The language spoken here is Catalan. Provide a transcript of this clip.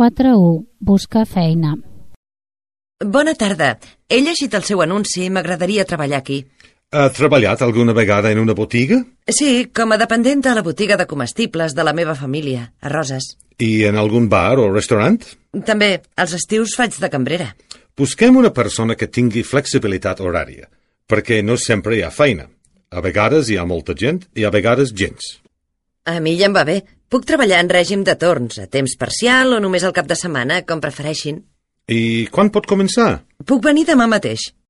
4.1. Buscar feina. Bona tarda. He llegit el seu anunci i m'agradaria treballar aquí. Ha treballat alguna vegada en una botiga? Sí, com a dependent de la botiga de comestibles de la meva família, a Roses. I en algun bar o restaurant? També, als estius faig de cambrera. Busquem una persona que tingui flexibilitat horària, perquè no sempre hi ha feina. A vegades hi ha molta gent i a vegades gens. A mi ja em va bé. Puc treballar en règim de torns, a temps parcial o només al cap de setmana, com prefereixin. I quan pot començar? Puc venir demà mateix.